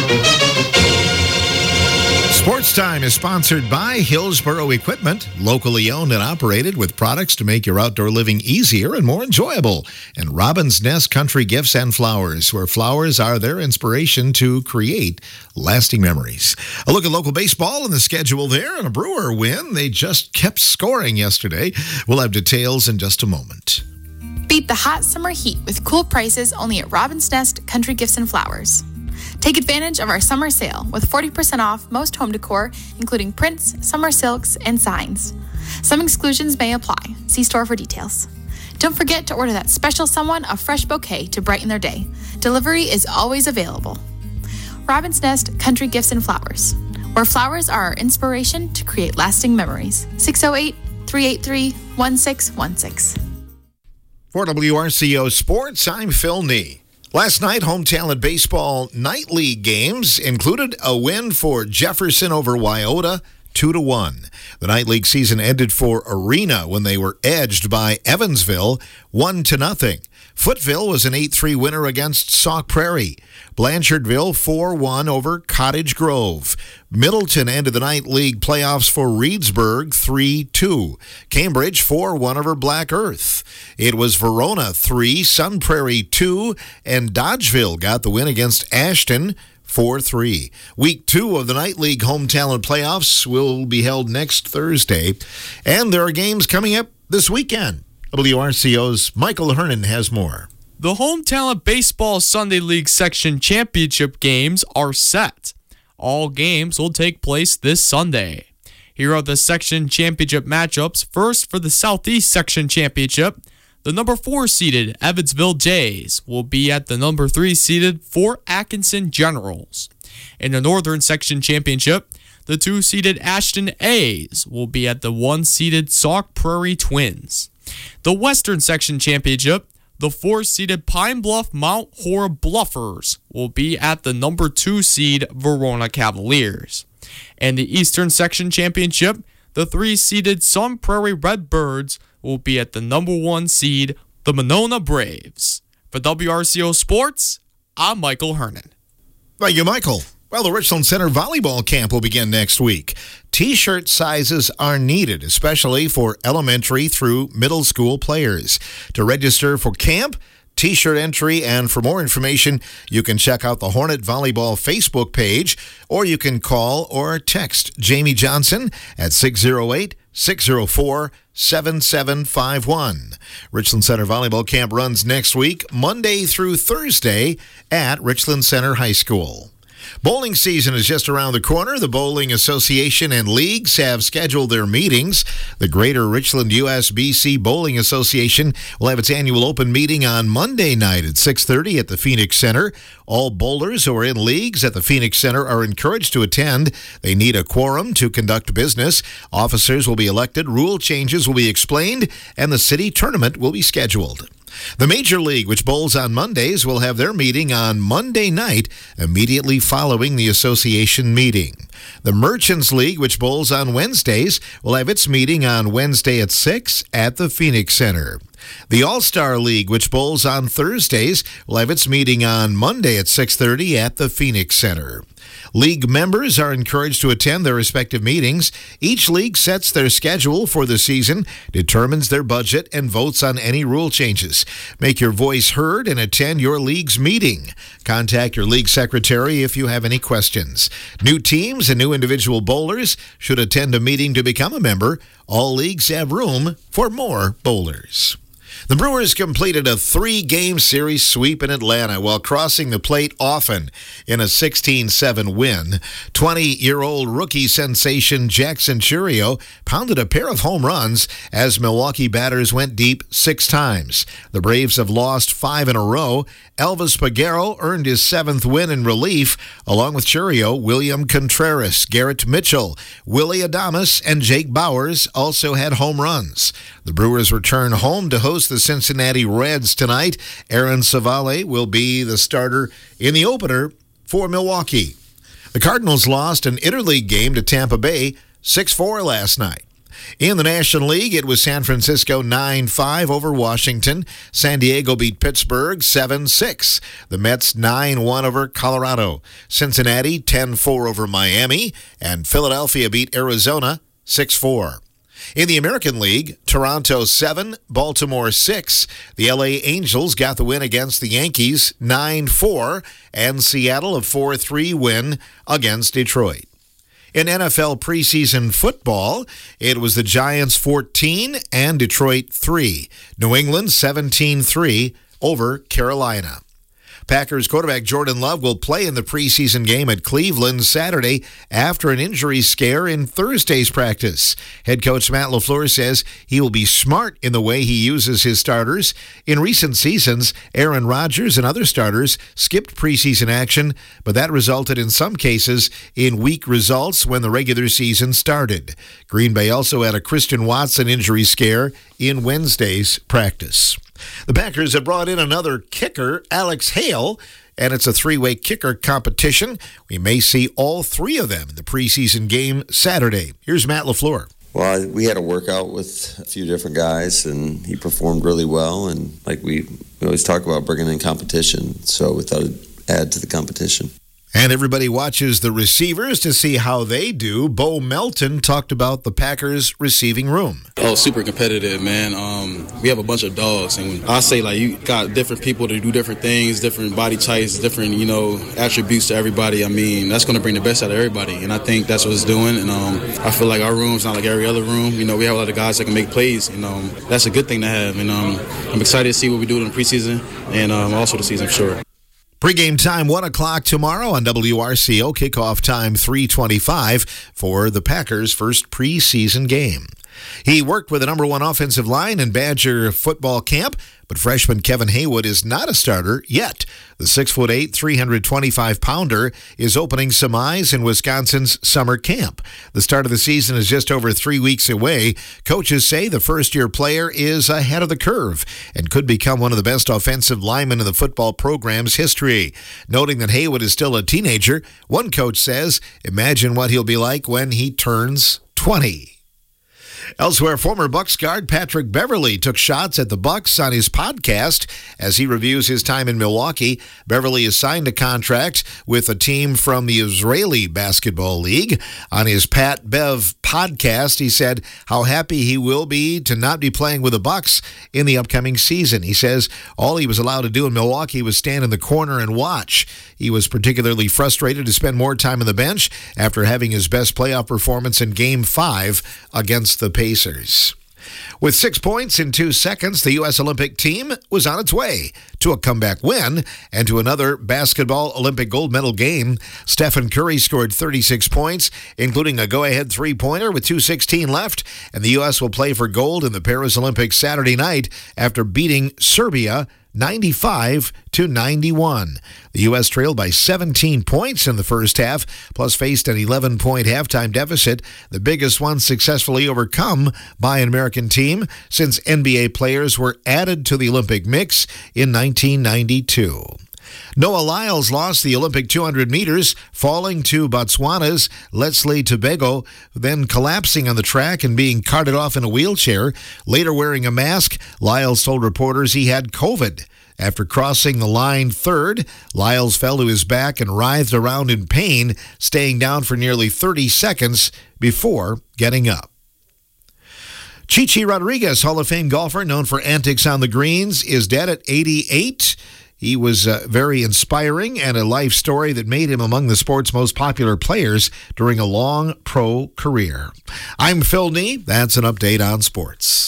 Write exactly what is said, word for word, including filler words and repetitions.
Sports Time is sponsored by Hillsboro Equipment, locally owned and operated with products to make your outdoor living easier and more enjoyable. And Robin's Nest Country Gifts and Flowers, where flowers are their inspiration to create lasting memories. A look at local baseball and the schedule there, and a Brewer win. They just kept scoring yesterday. We'll have details in just a moment. Beat the hot summer heat with cool prices only at Robin's Nest Country Gifts and Flowers. Take advantage of our summer sale with forty percent off most home decor, including prints, summer silks, and signs. Some exclusions may apply. See store for details. Don't forget to order that special someone a fresh bouquet to brighten their day. Delivery is always available. Robin's Nest Country Gifts and Flowers, where flowers are our inspiration to create lasting memories. six oh eight, three eight three, one six one six. For W R C O Sports, I'm Phil Nee. Last night, Home Talent Baseball Night League games included a win for Jefferson over Wyoda, two to one. The Night League season ended for Arena when they were edged by Evansville, one to nothing. Footville was an eight three winner against Sauk Prairie. Blanchardville four one over Cottage Grove. Middleton ended the Night League playoffs for Reedsburg three two. Cambridge four one over Black Earth. It was Verona three, Sun Prairie two, and Dodgeville got the win against Ashton four three. Week two of the Night League Home Talent Playoffs will be held next Thursday, and there are games coming up this weekend. W R C O's Michael Hernan has more. The Home Talent Baseball Sunday League Section Championship games are set. All games will take place this Sunday. Here are the Section Championship matchups. First, for the Southeast Section Championship, the number four seeded Evansville Jays will be at the number three seeded Fort Atkinson Generals. In the Northern Section Championship, the two seeded Ashton A's will be at the one seeded Sauk Prairie Twins. The Western Section Championship, the four seeded Pine Bluff Mount Horeb Bluffers will be at the number two seed Verona Cavaliers. And the Eastern Section Championship, the three seeded Sun Prairie Redbirds will be at the number one seed, the Monona Braves. For W R C O Sports, I'm Michael Hernan. Thank you, Michael. Well, the Richland Center volleyball camp will begin next week. T-shirt sizes are needed, especially for elementary through middle school players. To register for camp, T-shirt entry, and for more information, you can check out the Hornet Volleyball Facebook page, or you can call or text Jamie Johnson at six oh eight, six oh four, seven seven five one. Richland Center Volleyball Camp runs next week, Monday through Thursday at Richland Center High School. Bowling season is just around the corner. The Bowling Association and leagues have scheduled their meetings. The Greater Richland U S B C Bowling Association will have its annual open meeting on Monday night at six thirty at the Phoenix Center. All bowlers who are in leagues at the Phoenix Center are encouraged to attend. They need a quorum to conduct business. Officers will be elected, rule changes will be explained, and the city tournament will be scheduled. The Major League, which bowls on Mondays, will have their meeting on Monday night, immediately following the association meeting. The Merchants League, which bowls on Wednesdays, will have its meeting on Wednesday at six at the Phoenix Center. The All-Star League, which bowls on Thursdays, will have its meeting on Monday at six thirty at the Phoenix Center. League members are encouraged to attend their respective meetings. Each league sets their schedule for the season, determines their budget, and votes on any rule changes. Make your voice heard and attend your league's meeting. Contact your league secretary if you have any questions. New teams and new individual bowlers should attend a meeting to become a member. All leagues have room for more bowlers. The Brewers completed a three-game series sweep in Atlanta while crossing the plate often in a sixteen seven win. twenty-year-old rookie sensation Jackson Churio pounded a pair of home runs as Milwaukee batters went deep six times. The Braves have lost five in a row. Elvis Peguero earned his seventh win in relief. Along with Churio, William Contreras, Garrett Mitchell, Willie Adames, and Jake Bowers also had home runs. The Brewers return home to host the Cincinnati Reds tonight. Aaron Savale will be the starter in the opener for Milwaukee. The Cardinals lost an interleague game to Tampa Bay six four last night. In the National League, it was San Francisco nine five over Washington. San Diego beat Pittsburgh seven six. The Mets nine one over Colorado. Cincinnati ten four over Miami. And Philadelphia beat Arizona six four. In the American League, Toronto seven, Baltimore six. The L A Angels got the win against the Yankees nine four. And Seattle a four three win against Detroit. In N F L preseason football, it was the Giants fourteen and Detroit three. New England seventeen three over Carolina. Packers quarterback Jordan Love will play in the preseason game at Cleveland Saturday after an injury scare in Thursday's practice. Head coach Matt LaFleur says he will be smart in the way he uses his starters. In recent seasons, Aaron Rodgers and other starters skipped preseason action, but that resulted in some cases in weak results when the regular season started. Green Bay also had a Christian Watson injury scare in Wednesday's practice. The Packers have brought in another kicker, Alex Hale, and it's a three-way kicker competition. We may see all three of them in the preseason game Saturday. Here's Matt LaFleur. Well, we had a workout with a few different guys, and he performed really well. And like we, we always talk about bringing in competition, so we thought it'd add to the competition. And everybody watches the receivers to see how they do. Bo Melton talked about the Packers' receiving room. Oh, super competitive, man. Um, we have a bunch of dogs, and I say, like, you got different people to do different things, different body types, different, you know, attributes to everybody. I mean, that's going to bring the best out of everybody, and I think that's what it's doing. And um, I feel like our room's not like every other room. You know, we have a lot of guys that can make plays, and um, that's a good thing to have. And um, I'm excited to see what we do in the preseason and um, also the season, for sure. Pre-game time, one o'clock tomorrow on W R C O. Kickoff time, three twenty-five for the Packers' first preseason game. He worked with the number one offensive line in Badger football camp, but freshman Kevin Haywood is not a starter yet. The six foot eight, three hundred twenty-five pounder is opening some eyes in Wisconsin's summer camp. The start of the season is just over three weeks away. Coaches say the first-year player is ahead of the curve and could become one of the best offensive linemen in the football program's history. Noting that Haywood is still a teenager, one coach says, imagine what he'll be like when he turns twenty. Elsewhere, former Bucs guard Patrick Beverley took shots at the Bucs on his podcast as he reviews his time in Milwaukee. Beverley has signed a contract with a team from the Israeli Basketball League. On his Pat Bev podcast, he said how happy he will be to not be playing with the Bucs in the upcoming season. He says all he was allowed to do in Milwaukee was stand in the corner and watch. He was particularly frustrated to spend more time on the bench after having his best playoff performance in Game five against the Pacers. With six points in two seconds, the U S Olympic team was on its way to a comeback win and to another basketball Olympic gold medal game. Stephen Curry scored thirty-six points, including a go-ahead three-pointer with two sixteen left, and the U S will play for gold in the Paris Olympics Saturday night after beating Serbia ninety-five to ninety-one. The U S trailed by seventeen points in the first half, plus faced an eleven-point halftime deficit, the biggest one successfully overcome by an American team since N B A players were added to the Olympic mix in nineteen ninety-two. Noah Lyles lost the Olympic two hundred meters, falling to Botswana's Leslie Tebego, then collapsing on the track and being carted off in a wheelchair. Later wearing a mask, Lyles told reporters he had COVID. After crossing the line third, Lyles fell to his back and writhed around in pain, staying down for nearly thirty seconds before getting up. Chi Chi Rodriguez, Hall of Fame golfer known for antics on the greens, is dead at eighty-eight. He was uh, very inspiring and a life story that made him among the sport's most popular players during a long pro career. I'm Phil Nee. That's an update on sports.